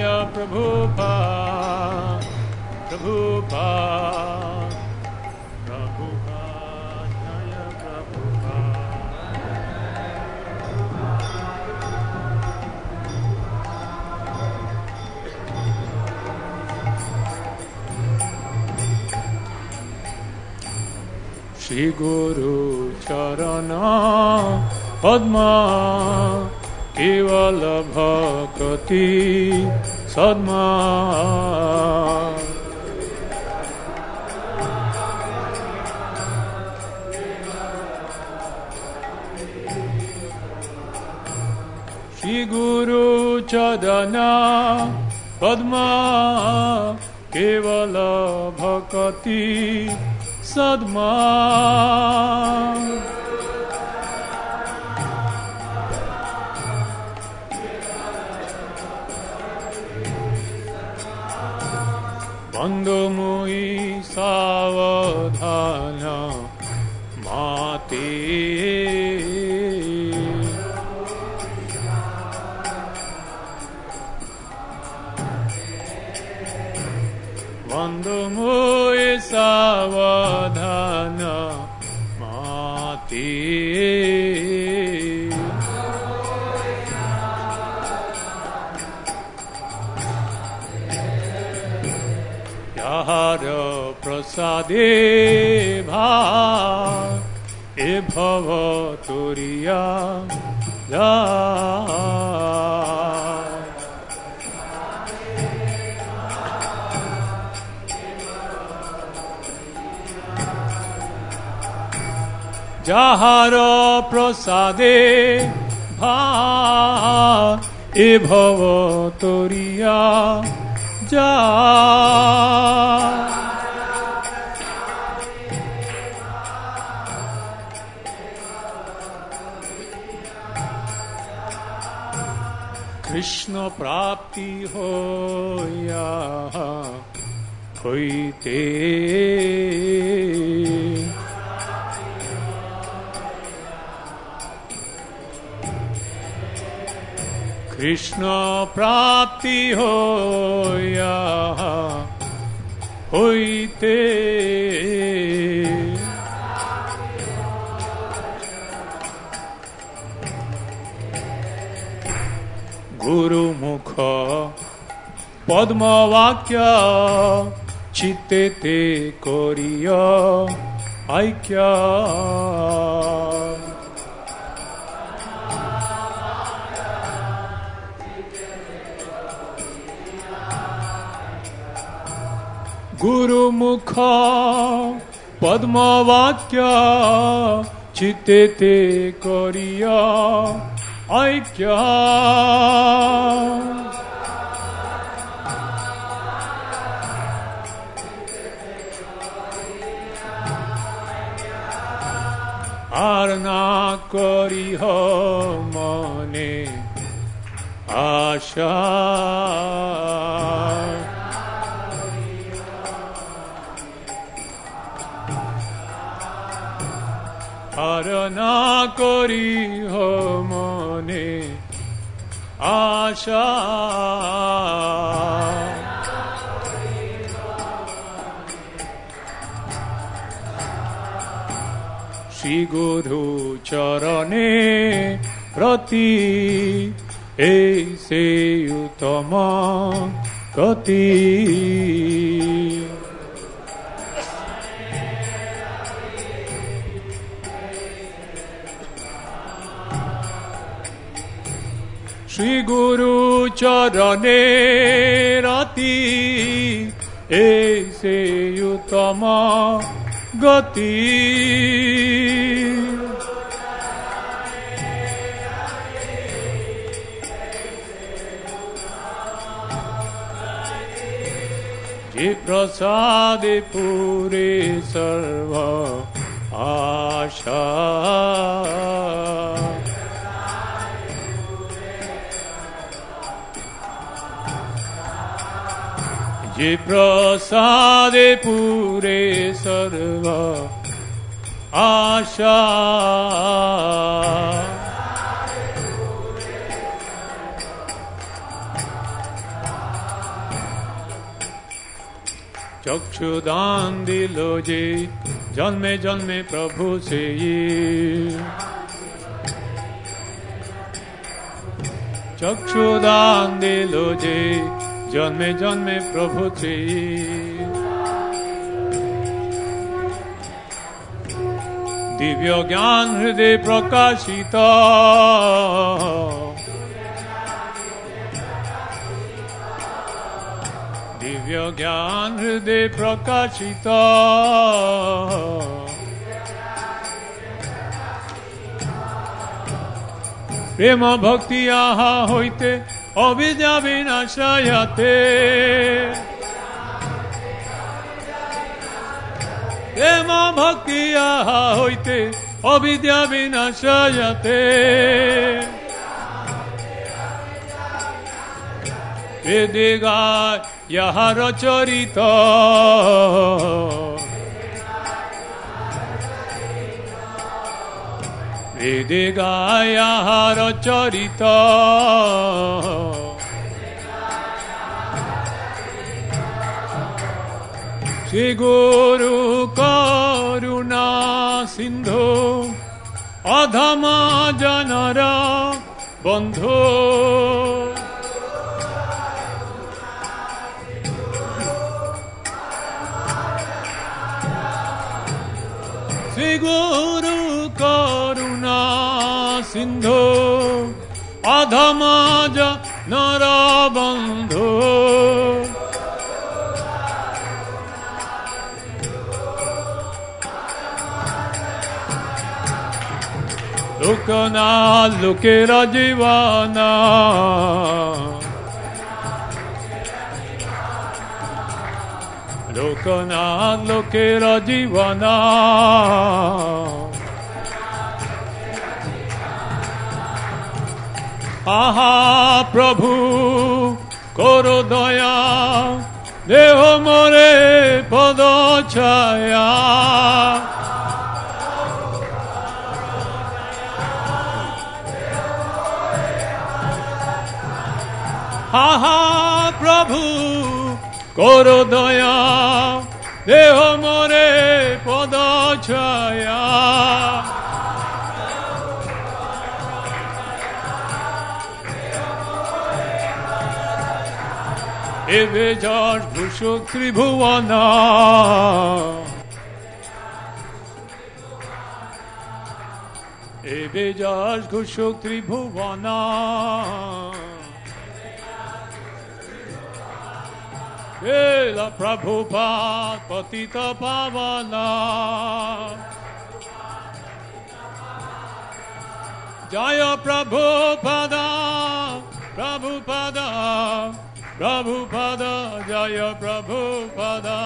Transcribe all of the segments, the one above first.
Prabhupada, Prabhupada, Prabhupada, Jaya Prabhupada. Shri Guru Charana Padma Kevala Bhakti Sadma Shri Guru Charana Padma Kevala Bhakti Sadma Bandhamui savadhana mati Bandhamui savadhana mati Yahara prasade bha e bhava turiya ja Jahara prasade bha e bhava turiya ja Krishna prapti hoya hoite Krishna prapti hoya hoite Guru Mukha Padma Vakya Chitte te Koriya Aikya Guru Mukha Padma Vakya Chitte te Koriya Aikya Arna Koriha Mane Asha Arana Koriha Mane Asha Shri Guru Charane Rati Aise Utama Gati Shri Guru Charane Rati Aise Utama Gati Ji prasade pure sarva asha Ji prasade pure sarva asha चक्षुदान दिलो जे जन्मे जन्मे प्रभु से चक्षुदान दिलो जे जन्मे जन्मे प्रभु से दिव्य ज्ञान हृदय प्रकाशित दिव्य ज्ञान हृदय प्रकाशित प्रेम भक्ति आहा होइते अविद्या विनाशायते प्रेम भक्ति आहा होइते अविद्या विनाशायते वेदे गाय याहार चरित वेदे गाय याहार चरित श्री गुरु करुणा सिंधु अधम जनर बंधु श्री गुरु करुणा सिंधु अधम जनर बंधु लोकना लोकेर जीवना लोकना लोकेर जीवना आहा प्रभु करो दया देह मोरे पद छाया आहा प्रभु करो दया देह मोरे पद छाया एवे जश घुषुक त्रिभुवना एवे जश घुषुक त्रिभुवना Ela Prabhupada Patita Pavana Jaya Prabhupada Prabhupada Prabhupada Jaya Prabhupada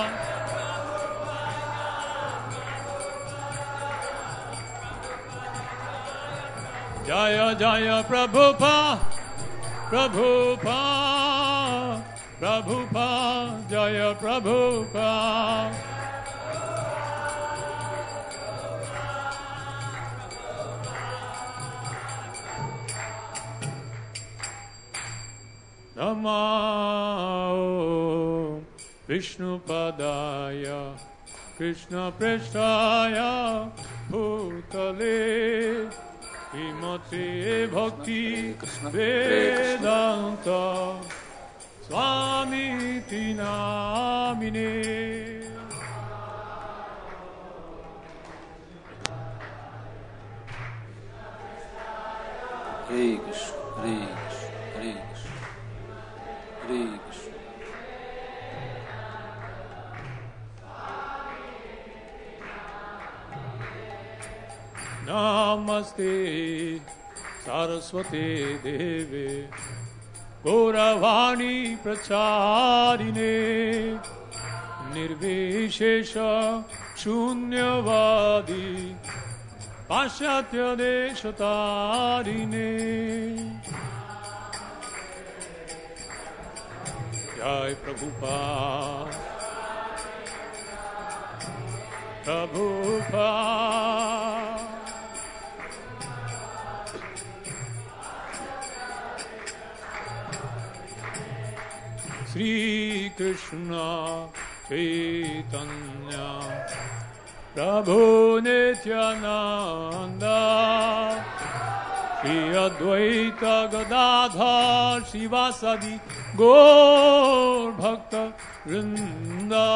Jaya Jaya Prabhupada Prabhupada Prabhupada, Jaya Prabhupada. Namo Vishnupadaya Krishna Presthaya Bhutale Vimati Bhakti Vedanta Swami Tinamine Hare Krishna, Hare Krishna, Hare Krishna, Hare Krishna. Namaste Saraswati Devi Gauravani Pracharine Nirvishesha Shunyavadi Pashatya Deshatarine Jai Prabhupada Prabhupada Sri Krishna Chaitanya Prabhu Nityananda Shri Advaita Gadadhar Shivasadi Gaur Bhakta Vrinda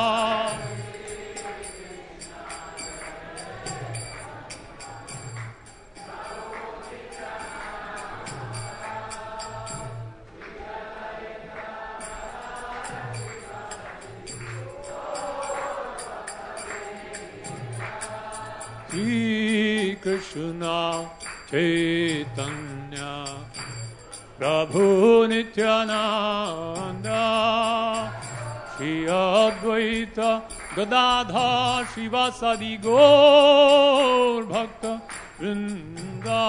Shri Krishna Chaitanya Prabhu Nityananda Shri Advaita Gadadhar Shivasadi Gaur Bhakta Vrinda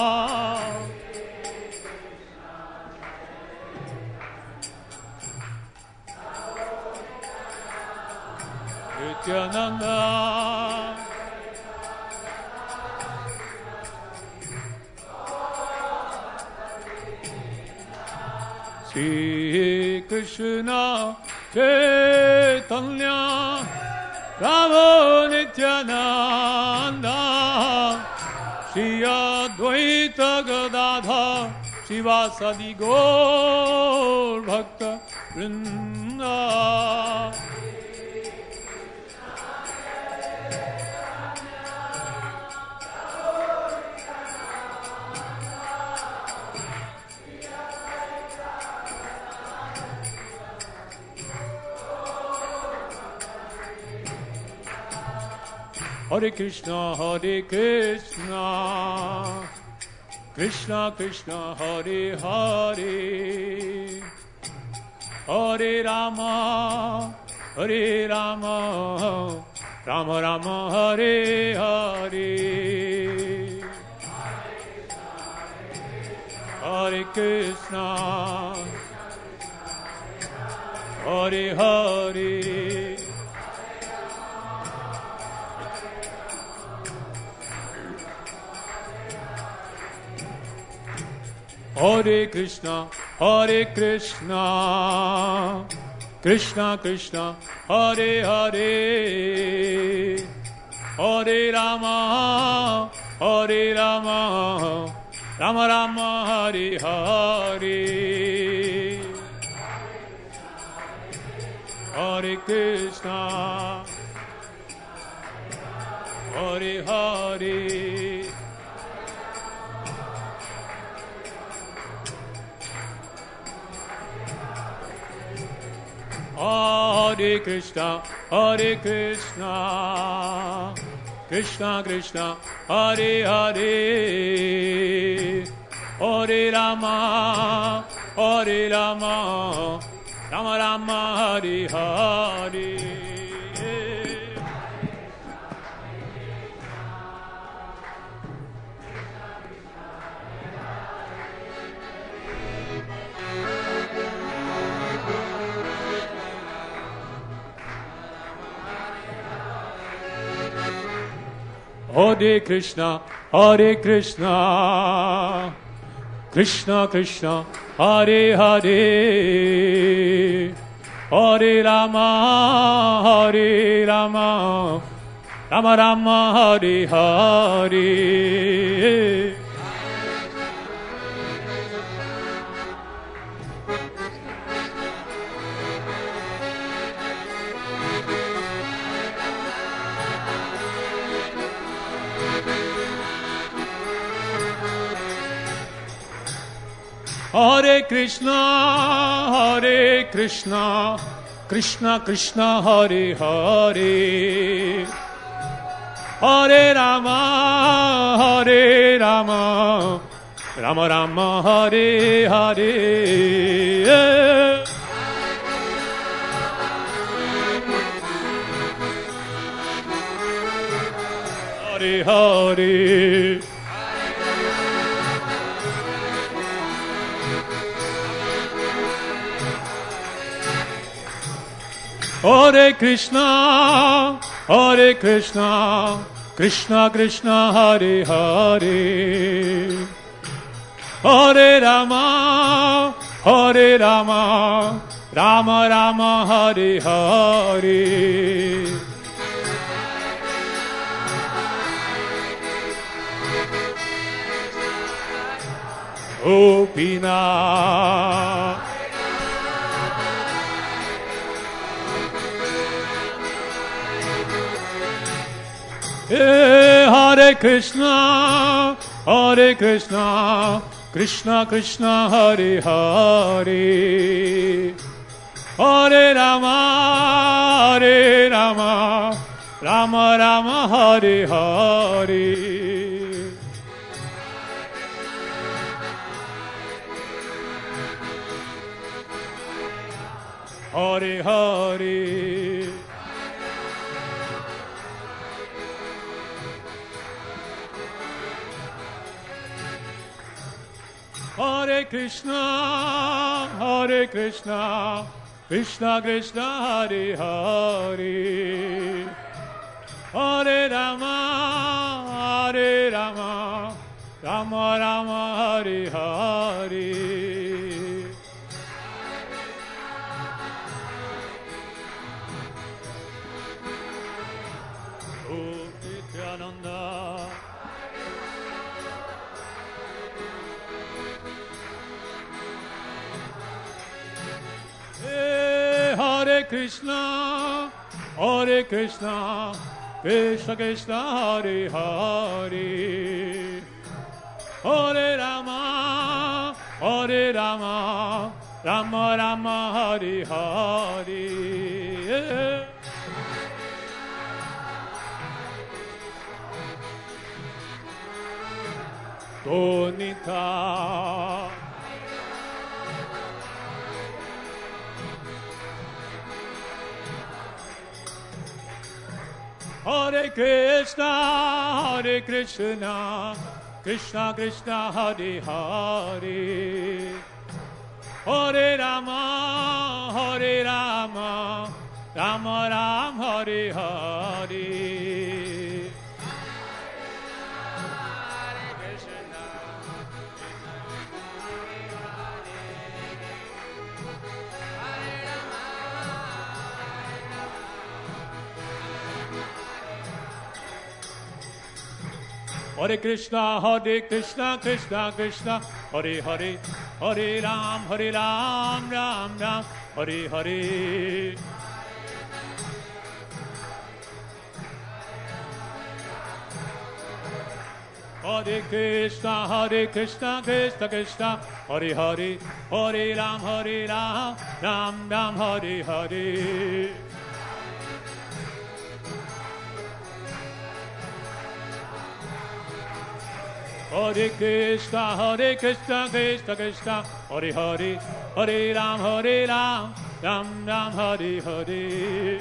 Nityananda Shri Krishna Chaitanya Prabhu Nityananda Shri Advaita Gadadhar Shivasadi Gaur Bhakta Vrinda Hare Krishna, Hare Krishna, Krishna Krishna, Hare Hare, Hare Rama, Hare Rama, Rama Rama, Hare Hare, Hare Krishna, Hare Hare. Hare Krishna, Hare Krishna, Krishna Krishna, Hare Hare, Hare Rama, Hare Rama, Rama Rama, Hare Hare, Hare Krishna, Hare Hare. Hare Krishna, Hare Krishna, Krishna Krishna, Hare Hare, Hare Rama, Hare Rama, Rama Rama, Hare Hare. Hare Krishna, Hare Krishna, Krishna Krishna, Hare Hare, Hare Rama, Hare Rama, Rama Rama, Hare Hare. Hare Krishna, Hare Krishna, Krishna Krishna, Hare Hare, Hare Rama, Hare Rama, Rama Rama, Hare Hare. Hare Hare. Hare Krishna, Hare Krishna, Krishna Krishna, Hare Hare, Hare Rama, Hare Rama, Rama Rama Hare Hare. Gopinath. Hare Krishna, Hare Krishna, Krishna Krishna, Hare Hare, Hare Rama, Hare Rama, Rama Rama, Hare Hare. Hare Hare. Hare Krishna, Hare Krishna, Krishna Krishna, Hare Hare, Hare Rama, Hare Rama, Rama Rama, Hare Hare. Om Nityananda. Hare Krishna, Hare Krishna, Krishna Krishna, Hare Hare, Hare Rama, Hare Rama, Rama Rama, Hare Hare. Tonita. Hare Krishna, Hare Krishna, Krishna Krishna, Hare Hare, Hare Rama, Hare Rama, Rama Rama, Hare Hare. Hare Krishna, Krishna Krishna, Hare Hare, Hare Ram, Ram Ram, Hare Hare. Hare Krishna, Krishna Krishna, Hare Hare, Hare Ram, Ram Ram, Hare Hare. Hare Krishna, Krishna Krishna, Hare Hare, Hare Ram, Ram Ram, Hare Hare.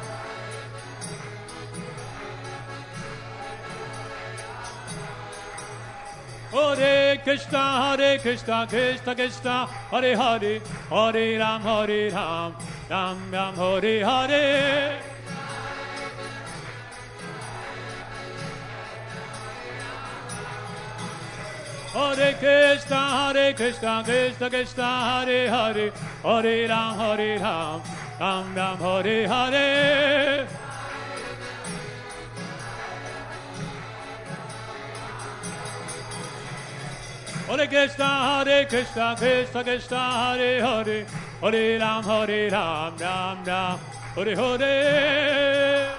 Hare Krishna, Krishna Krishna, Hare Hare, Hare Ram, Ram Ram, Hare Hare. Hare Krishna, Krishna Krishna, Hare Hare, Hare Ram, Ram Ram, Hare Hare. Hare Krishna, Krishna Krishna, Hare Hare, Hare Ram, Ram Ram, Hare Hare.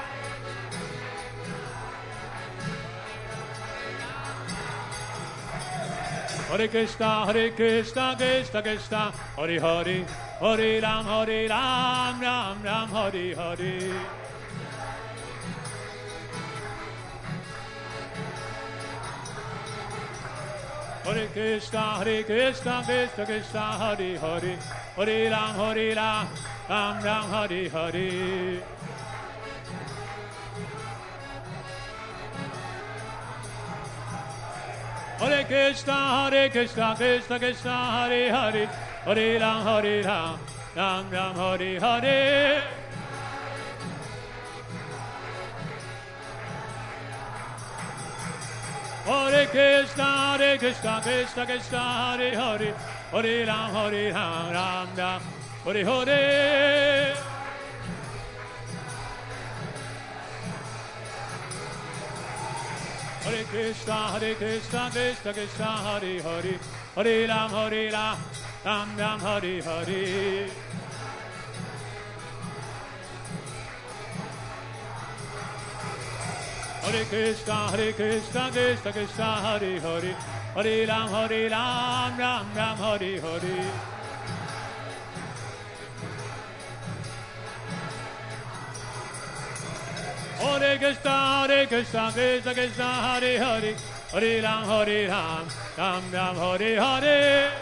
Hare Krishna, Krishna Krishna, Hare Hare, Hare Ram, Ram Ram, Hare Hare. Hare Krishna, Krishna Krishna, Hare Hare, Hare Ram, Ram Ram, Hare Hare. Hare Krishna, Krishna Krishna, Hare Hare, Hare Ram, Ram Ram, Hare Hare. Hare Krishna, Krishna Krishna, Hare Hare, Hare Ram, Ram Ram, Hare Hare. Hare Krishna, Krishna Krishna, Hare Hare, Hare Ram, Ram Ram, Hare Hare. Hare Krishna, Krishna Krishna, Hare Hare, Hare Ram, Ram Ram, Hare Hare. Hare Krishna, Krishna Krishna, Hare Hare, Hare Ram, Ram Ram, Hare Hare.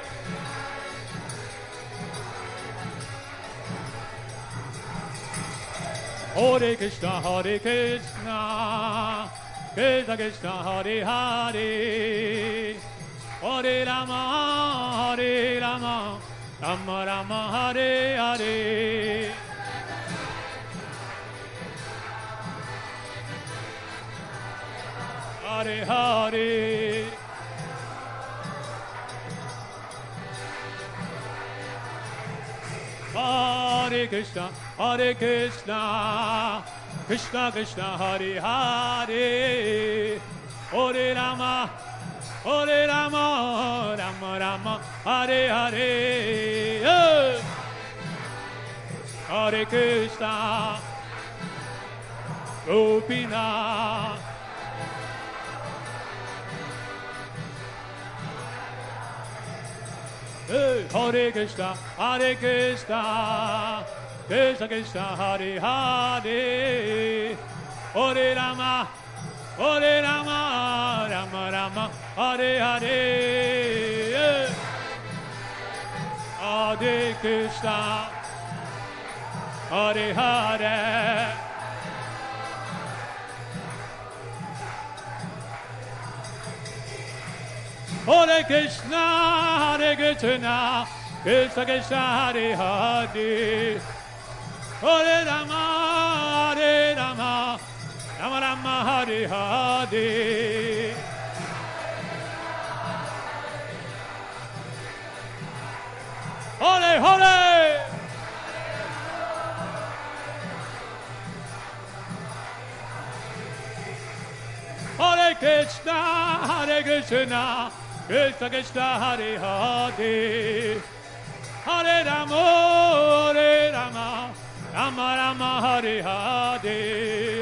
Hare Krishna, Krishna Krishna, Hare Hare, Hare Rama, Rama Rama, Hare Hare. Hare Hare. Hare Krishna, Krishna Krishna, Hare Hare, Hare Rama, Rama Rama, Hare Hare. Hare Krishna, Gopinath. Hare Krishna, Krishna Krishna, Hare Hare, Hare Rama, Rama Rama, Hare Hare. Hare Krishna, Hare Hare. Hare Krishna, Krishna Krishna, Hare Hare, Hare Rama, Rama Rama, Hare Hare. Hare Hare. Hare Krishna, Krishna Krishna, Hare Hare, Hare Rama, Rama Rama, Hare Hare.